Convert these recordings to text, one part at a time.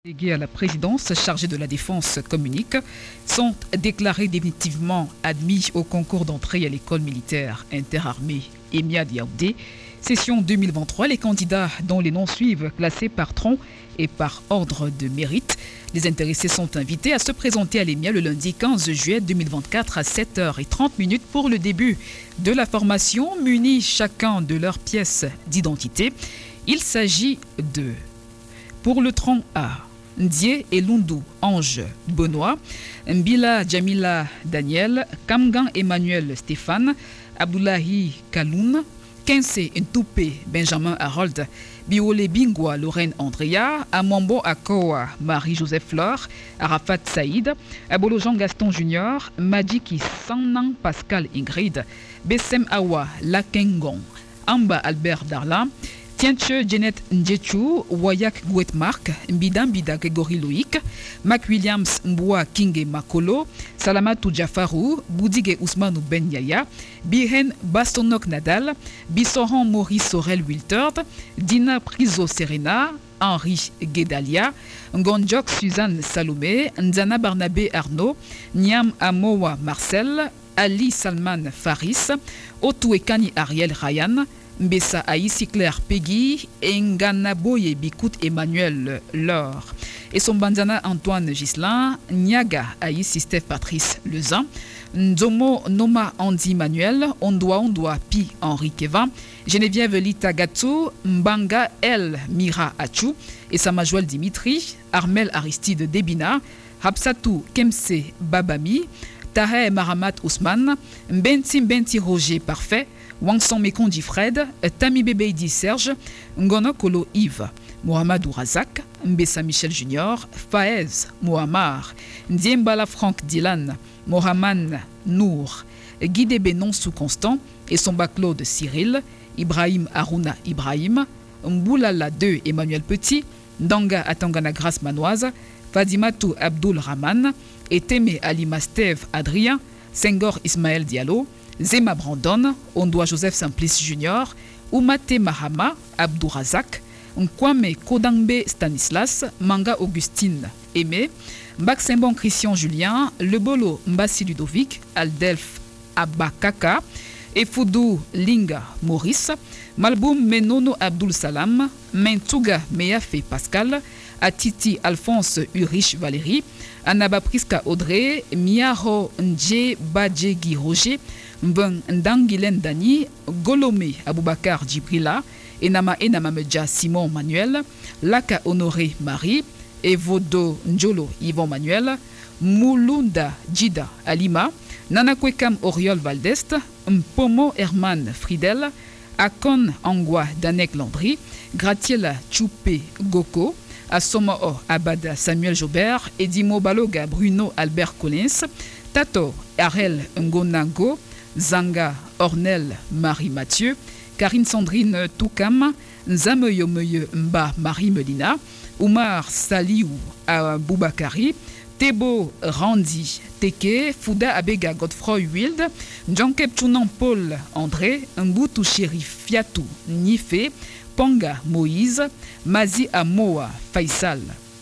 Délégués à la présidence chargés de la défense communique sont déclarés définitivement admis au concours d'entrée à l'école militaire interarmée EMIA Yaoundé. Session 2023, les candidats dont les noms suivent classés par tronc et par ordre de mérite. Les intéressés sont invités à se présenter à l'EMIA le lundi 15 juillet 2024 à 7h30 pour le début de la formation, munis chacun de leur pièce d'identité. Il s'agit de, pour le tronc A, Ndié et Lundu Ange Benoît, Mbila Jamila Daniel, Kamgan Emmanuel Stéphane, Abdoulahi Kaloun, Kense Ntoupé Benjamin Harold, Biolé Bingwa Lorraine Andrea, Amambo Akoa Marie-Joseph Flore, Arafat Saïd, Abolo Jean Gaston Junior, Madjiki Sannan Pascal Ingrid, Bessem Awa Lakengon, Amba Albert Darla, Tienche Janet Ndjechu, Wayak Gouetmark, Mbida Mbida Gregory Loïc, Mac Williams Mboua Kinge Makolo, Salamatou Jafarou, Boudige Ousmane Ben Yaya, Biren Bastonok Nadal, Bissoran Maurice Sorel Wiltord, Dina Priso Serena, Henri Guédalia, Ngonjok Suzanne Salomé, Nzana Barnabé Arnaud, Niam Amoa Marcel, Ali Salman Faris, Otouekani Ariel Ryan, Mbessa Aïssi Claire Peggy, Nganaboye Bikout Emmanuel Laure, et son banzana Antoine Gislain, Niaga Aïssi Steph Patrice Lezan, Nzomo Noma Andy Manuel, Ondoa Pi Henri Keva, Geneviève Lita Gatou, Mbanga El Mira Achou, et Samajoel Dimitri, Armel Aristide Debina, Hapsatou Kemse Babami, Tahe Maramat Ousmane, Mbenti Roger Parfait, Wangson Mekondi Fred, Tami Bebeidi Serge, Ngono Kolo Yves, Mohamedou Razak, Mbessa Michel Junior, Faez Mohamar, Ndiembala Franck Dylan, Mohamed Nour, Guidé Benon sous Constant et son Claude Cyril, Ibrahim Aruna Ibrahim, Mboulala 2 Emmanuel Petit, Ndanga Atangana Grace Manoise, Fadimatou Abdul Rahman, et Teme Alima Steve Adrien, Senghor Ismaël Diallo, Zema Brandon, Ondoa Joseph Simplice Junior, Oumate Mahama, Abdou Razak, Nkwame Kodangbe Stanislas, Manga Augustine Aimé, Mbak Christian Julien, Lebolo Mbassi Ludovic, Aldelf Abakaka, Efoudou Linga Maurice, Malboum Menono Abdul Salam, Mentouga Meyafe Pascal, Atiti Alphonse Urich Valérie, Anaba Priska Audrey, Miaro Ndje Badjegi Roger, Mbeng Ndangilen Dani, Golome Aboubakar Djibrila, Enama Medja Simon Manuel, Laka Honoré Marie, Evodo Njolo Yvon Manuel, Moulunda Djida Alima, Nanakwekam Oriol Valdeste, Mpomo Herman Fridel, Akon Angwa Danek Landry, Gratiela Choupé Goko, Asomo Abada Samuel Jobert, Edimo Baloga Bruno Albert Collins, Tato Arel Ngonango, Zanga Ornel Marie Mathieu, Karine Sandrine Toukam, Nzameyomeye Mba Marie Melina, Oumar Saliou Aboubakari, Tebo Randy Teke, Fouda Abega Godefroy Wild, Djankep Chounan Paul André, Mboutou Chérif Fiatou Nifé, Panga Moïse, Mazi Amoa Faisal.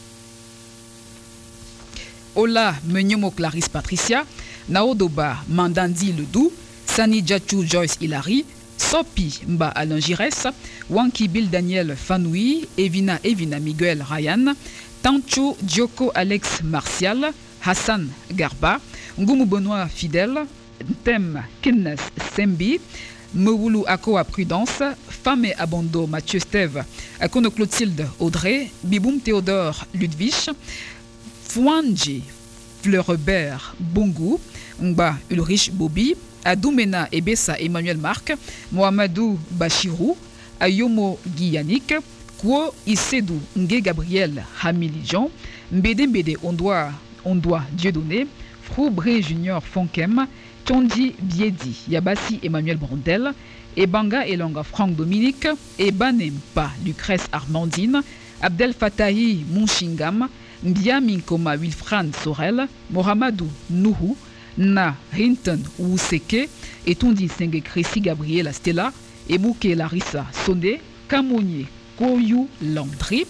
Ola Menyomo Clarisse Patricia, Naodoba Mandandi Ledou, Sani Djachou Joyce Hilary, Sopi Mba Alain Gires, Wanki Bill Daniel Fanoui, Evina Miguel Ryan, Tancho Dioko Alex Martial, Hassan Garba, Ngoumou Benoît Fidèle, Tem Kinnes Sembi, Mewulu Akoa Prudence, Fame Abondo Mathieu Steve, Akono Clotilde Audrey, Biboum Théodore Ludwig, Fouanje Fleurebert Bongo, Ngba Ulrich Bobi, Adoumena Ebessa Emmanuel Marc, Mohamedou Bachirou, Ayomo Guyanik, Kwo Isedou Nge Gabriel Hamilijon, Mbede Ondoa Dieudonné, Froubré Junior Fonkem, Tondi Biedi Yabassi Emmanuel Brondel, Ebanga Elanga Franck Dominique, Ebanempa Lucrèce Armandine, Abdel Fatahi Munshingam, Mbia Minkoma Wilfran Sorel, Mohamedou Nuhu, Na Hinton Wuseke, et Tondi Senge Chrissy Gabriela Stella, Ebouke Larissa Sonde, Kamounier Koyou Landry,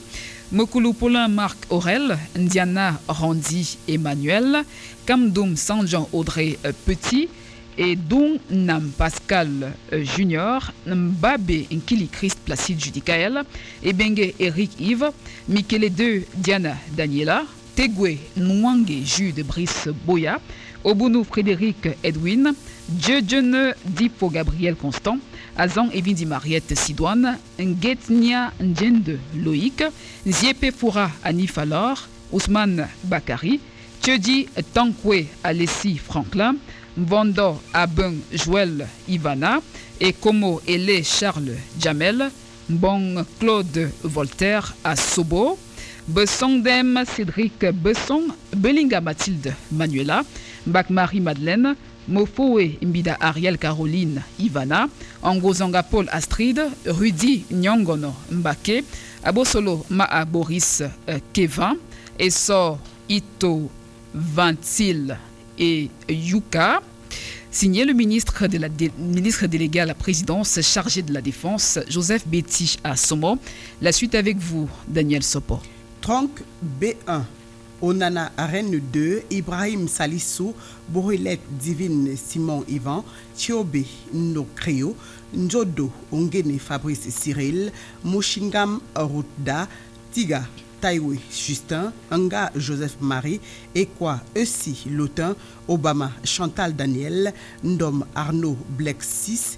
Mokulu Paulin Marc Aurel, Ndiana Randy Emmanuel, Kamdoum Sanjan Audrey Petit et Dong Nam Pascal Junior, Mbabe Nkili Christ Placide Judicaël, Ebenge Eric Yves, Mikele 2 Diana Daniela, Tegwe Nwange Jude Brice Boya, Obunou Frédéric Edwin, Djeudjene Dipo Gabriel Constant, Azan Evindi Mariette Sidoine, Ngetnia Ndjende Loïc, Ziepe Foura Anif Alor, Ousmane Bakari, Tchedi Tankwe Alessi Franklin, Mvondo Abeng Joël Ivana, et Komo Ele Charles Jamel, Mbong Claude Voltaire Asobo, Bessongdem Cédric Besson, Belinga Mathilde Manuela, Bakmari Madeleine, Mofoe Mbida Ariel Caroline Ivana, Angozanga Paul Astrid, Rudy Nyongono Mbake, Abosolo Maa Boris Kevin, Essor Ito Ventil et Yuka. Signé le ministre délégué à la présidence chargé de la défense, Joseph Betty Assomo. La suite avec vous, Daniel Sopo. Tronc B1. Onana Arène 2, Ibrahim Salissou, Borilette Divine Simon Ivan, Thiobe Nokrio, Njodo Ongene Fabrice Cyril, Moshingam Routda, Tiga Taïwe Justin, Anga Joseph Marie, Ekwa Essi Lotin, Obama Chantal Daniel, Ndom Arnaud Black 6,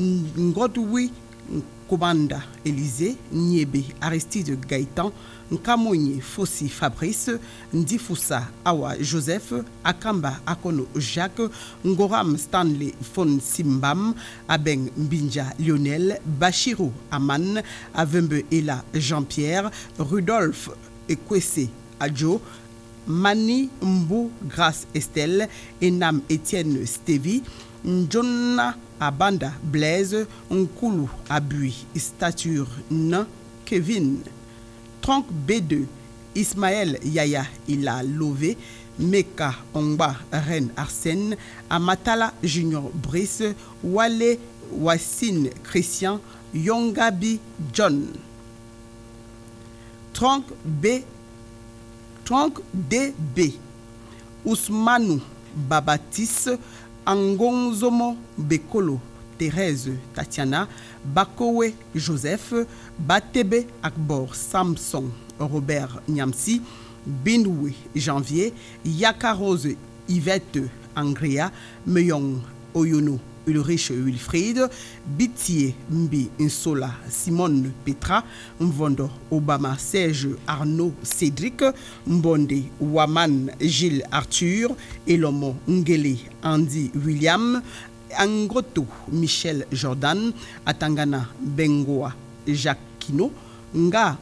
Ngodwi Kobanda Élysée, Niebe Aristide Gaëtan, Nkamonye Fossi Fabrice, Ndifoussa Awa Joseph, Akamba Akono Jacques, Ngoram Stanley Fon Simbam, Abeng Mbinja Lionel, Bachirou Aman, Avembe Ela Jean-Pierre, Rudolphe Ekwese Adjo, Mani Mbou Grace Estelle, Enam Étienne Stevie, Njonna Abanda Blaise, Nkulu Abui Stature N, Kevin. Tronc B2, Ismaël Yaya Ila Lové, Meka Ongba Ren Arsène, Amatala Junior Brice, Wale Wassine Christian, Yongabi John. Tronc DB, Ousmanou Babatis, Angonzomo Bekolo, Thérèse Tatiana, Bakowe Joseph, Batebe Akbor Samson Robert Nyamsi, Binoué Janvier, Yakarose Yvette Angria, Meyong Oyono Ulrich Wilfried, Bitié Mbi Insola Simone Petra, Mvondo Obama Serge Arnaud Cédric, Mbonde Waman Gilles Arthur, Elomo Ngele Andy William, Angroto Michel Jordan, Atangana Bengoa Jacques Kino, Nga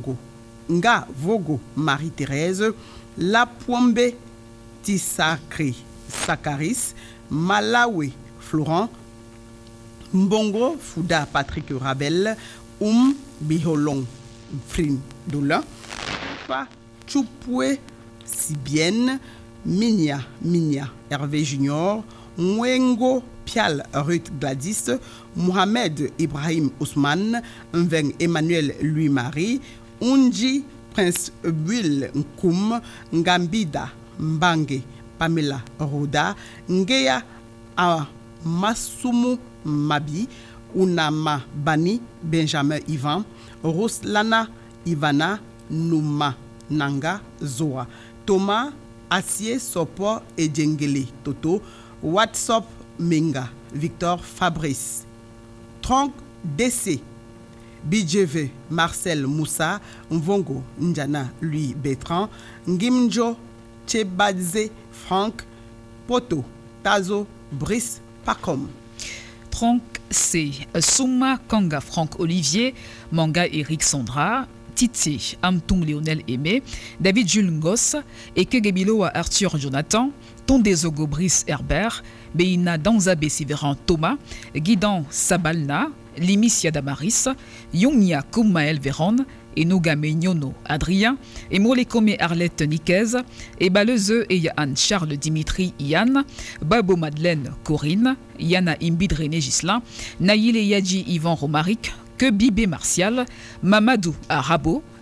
Vogo Marie-Thérèse, La Pouambe Tissakri Sakaris, Malawi Florent, Mbongo Fouda Patrick Rabel, Biholong Frin Doula, Pa Choupoué Sibienne, Minia Hervé Junior, Mwengo Pial Ruth Gladys, Mohamed Ibrahim Ousmane, Mveng Emmanuel Louis-Marie, Unji Prince Will Nkoum, Ngambida Mbange Pamela Roda, Ngeya Masumu Mabi, Unama Bani Benjamin Ivan, Roslana Ivana Nouma Nanga Zoa, Thomas Assier Sopo et Djengele Toto, WhatsApp Menga Victor Fabrice. Tronc DC, BJV Marcel Moussa, Mvongo Ndjana Louis Bertrand, Ngimjo Tchebadze Franck, Poto Tazo Brice Pacom. Tronc C, Souma Kanga Franck Olivier, Manga Eric Sandra, Titi Amtung Lionel Aimé, David Jules Ngos, Ekegebilo à Arthur Jonathan, Tondezogo Brice Herbert, Beina Danzabe Sévéran Thomas, Guidan Sabalna, Limicia Damaris, Yongnia Koumael Véron, Enogame Nyono Adrien, Emolekome Arlette Niquez, Ebaleuse et Yann Charles Dimitri Yann, Babo Madeleine Corinne, Yana Imbid René Gislain, Naïle Yadji Yvan Romaric, Que Bibé Martial, Mamadou Arabo,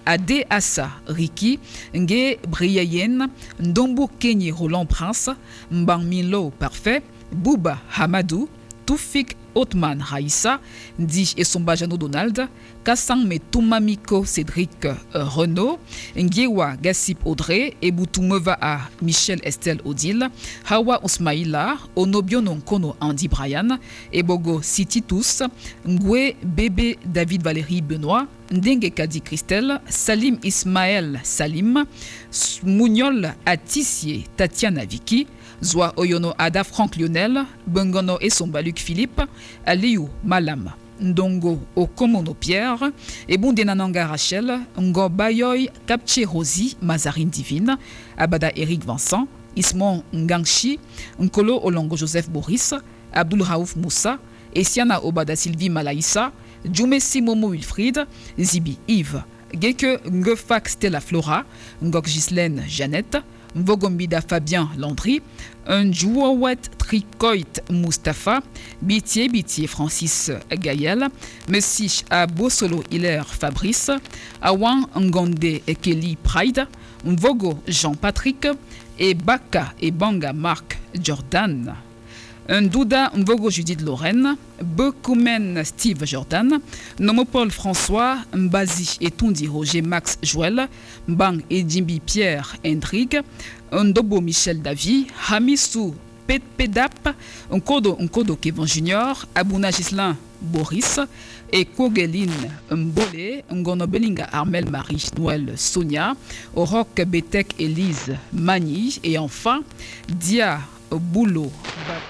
Ade Assa Riki, Nge Briayen, Ndombo Kenye Roland Prince, Mbangmilo Parfait, Bouba Hamadou, Toufik Othman Raissa, Ndi Esombajano Donald, Kassang Metumamiko Cédric Renaud, Ngiewa Gassip Audrey, Eboutumeva A Michel Estelle Odile, Hawa Ousmaïla, Onobiono Nkono Andy Brian, Ebogo Sititus, Ngwe Bébé David Valérie Benoît, Ndenge Kadi Christelle, Salim Ismaël Salim, Mouniol Atissier Tatiana Vicky, Zoa Oyono Ada Franck Lionel, Bengono Esomba Luc Philippe, Aliou Malam, Ndongo Okomono Pierre, Ebundenananga Rachel, Ngobayoy Kapche Rosie, Mazarine Divine, Abada Eric Vincent, Ismon Ngangshi, Nkolo Olongo Joseph Boris, Abdul Raouf Moussa, Esiana Obada Sylvie Malaïssa, Djoumessi Momo Wilfried, Zibi Yves, Geke Ngefak Stella Flora, Ngok Gislaine Jeannette, Mvogombida Fabien Landry, Njouawet Tricoit Mustapha, Bitié Francis Gaël, Messich Abosolo Hilaire Fabrice, Awan Ngonde Kelly Pride, Mvogo Jean-Patrick et Baka et Banga Marc Jordan. Ndouda Mvogo Judith Lorraine, Bekoumen Steve Jordan, Nomopol François, Mbazi et Tundi Roger Max Joël, Mbang et Jimbi Pierre Hendrik, Ndobo Michel Davy, Hamissou Pedap, Nkodo Kevin Junior, Abouna Gislin Boris et Kogeline Mbole, Ngono Belinga Armel Marie Noël Sonia, Orok Betek Élise Mani et enfin Dia Boulot Baba.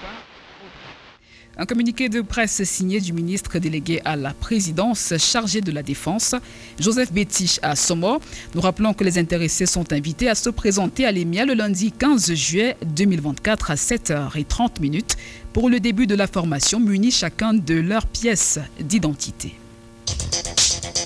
Un communiqué de presse signé du ministre délégué à la présidence chargé de la défense, Joseph Bétich à Somo. Nous rappelons que les intéressés sont invités à se présenter à l'EMIA le lundi 15 juillet 2024 à 7h30 pour le début de la formation, munis chacun de leur pièce d'identité.